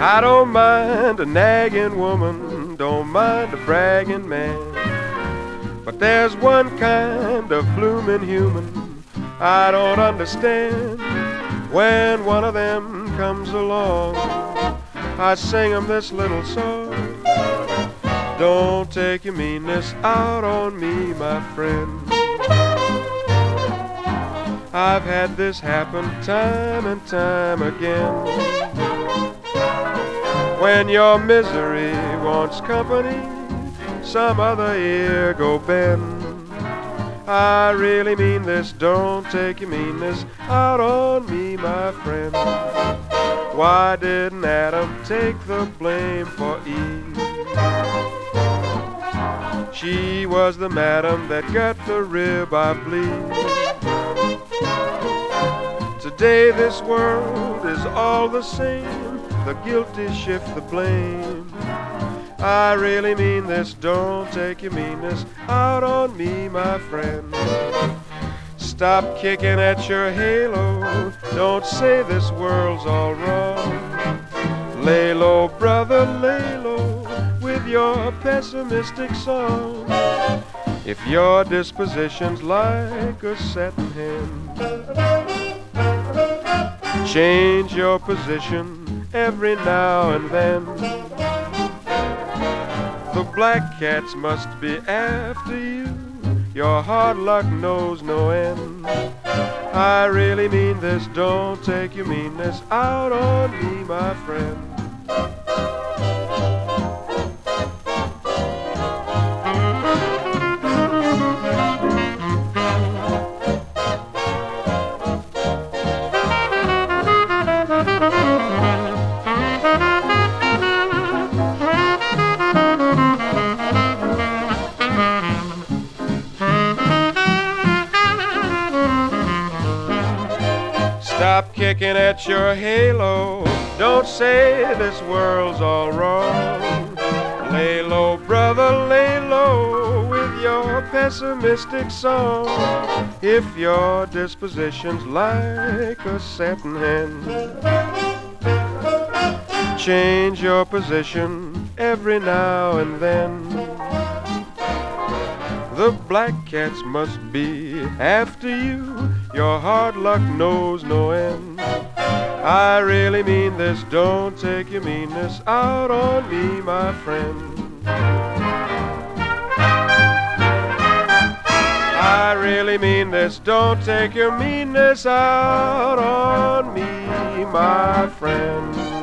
I don't mind a nagging woman, don't mind a bragging man, but there's one kind of bloomin' human I don't understand. When one of them comes along, I sing 'em this little song. Don't take your meanness out on me, my friend. I've had this happen time and time again. When your misery wants company, some other ear go bend. I really mean this, don't take your meanness out on me, my friend. Why didn't Adam take the blame for Eve? She was the madam that got the rib, I believe. Today this world is all the same, the guilty shift the blame. I really mean this, don't take your meanness out on me, my friend. Stop kicking at your halo, don't say this world's all wrong. Lay low, brother, lay low with your pessimistic song. If your disposition's like a satin hen, change your position every now and then. The black cats must be after you, your hard luck knows no end. I really mean this, don't take your meanness out on me, my friend. Stop kicking at your halo, don't say this world's all wrong. Lay low, brother, lay low with your pessimistic song. If your disposition's like a satin hen, change your position every now and then. The black cats must be after you, your hard luck knows no end. I really mean this, don't take your meanness out on me, my friend. I really mean this, don't take your meanness out on me, my friend.